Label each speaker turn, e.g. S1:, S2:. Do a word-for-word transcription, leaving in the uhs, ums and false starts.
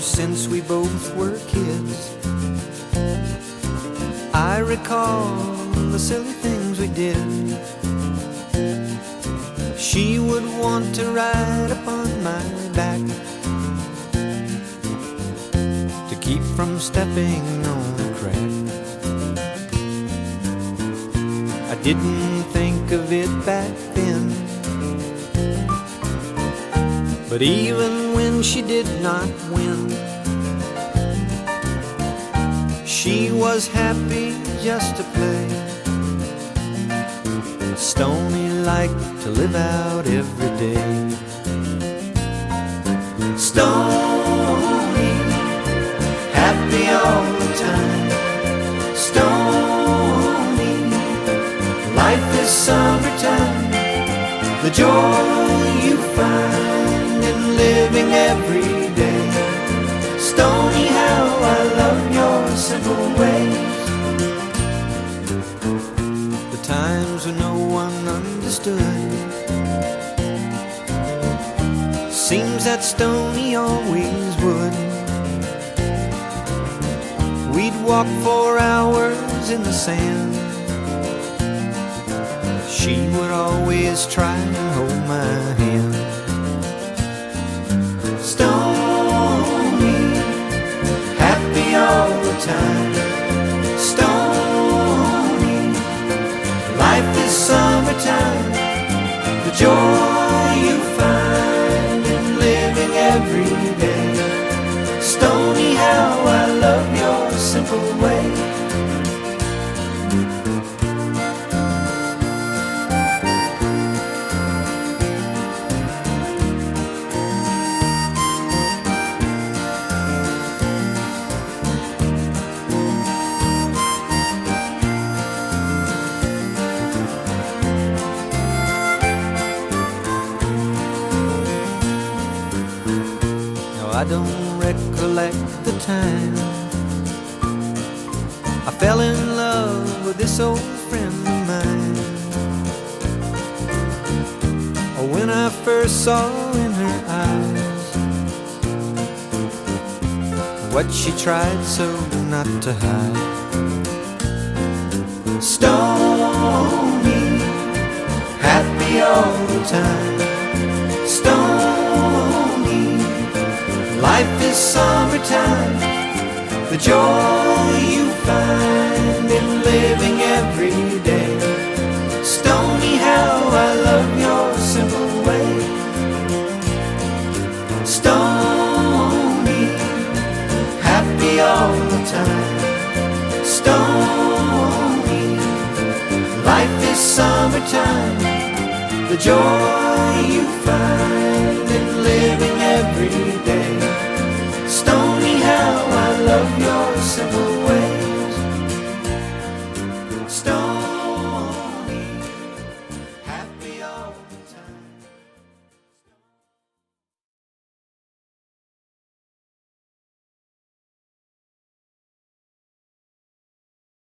S1: since we both were kids. I recall the silly things we did. She would want to ride upon my back to keep from stepping on a crack. I didn't think of it back then, but even when she did not win, she was happy just to play. Stoney liked to live out every day. Stoney, happy all the time. Stoney, life is summertime. The joy you find in living every day. Stoney, how I love your simple ways. The times when no one understood, seems that Stoney always would. We'd walk for hours in the sand. She would always try and hold my hand. Stoney, happy all the time. Stoney, life is summertime. The joy you find in living every day. Stoney, how I love your simple way. I don't recollect the time I fell in love with this old friend of mine, or when I first saw in her eyes what she tried so not to hide. Stoney, happy all the time. Stoney, life is summertime. The joy you find in living every day. Stoney, how I love your simple way. Stoney, happy all the time. Stoney, life is summertime. The joy you